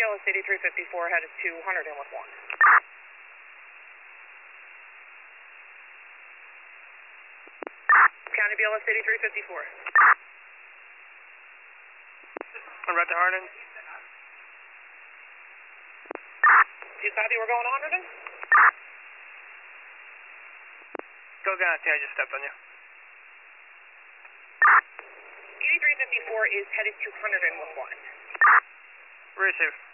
BLS 8354 headed to Hunterdon with 1. County BLS 8354. I'm right to Hunterdon. Do you copy? We're going to Hunterdon? Go again, I think I just stepped on you. 8354 is headed to Hunterdon with 1. Receive.